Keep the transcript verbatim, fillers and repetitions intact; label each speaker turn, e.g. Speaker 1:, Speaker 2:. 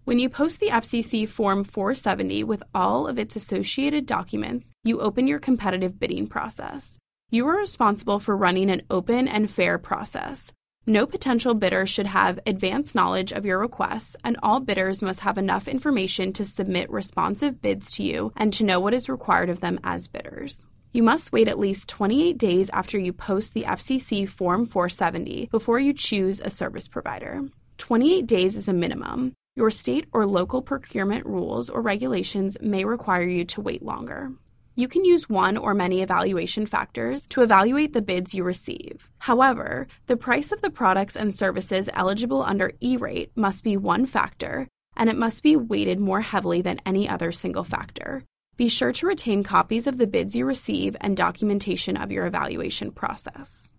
Speaker 1: When you post the F C C Form four seventy with all of its associated documents, you open your competitive bidding process. You are responsible for running an open and fair process. No potential bidder should have advanced knowledge of your requests, and all bidders must have enough information to submit responsive bids to you and to know what is required of them as bidders. You must wait at least twenty-eight days after you post the F C C Form four seventy before you choose a service provider. twenty-eight days is a minimum. Your state or local procurement rules or regulations may require you to wait longer. You can use one or many evaluation factors to evaluate the bids you receive. However, the price of the products and services eligible under E-rate must be one factor, and it must be weighted more heavily than any other single factor. Be sure to retain copies of the bids you receive and documentation of your evaluation process.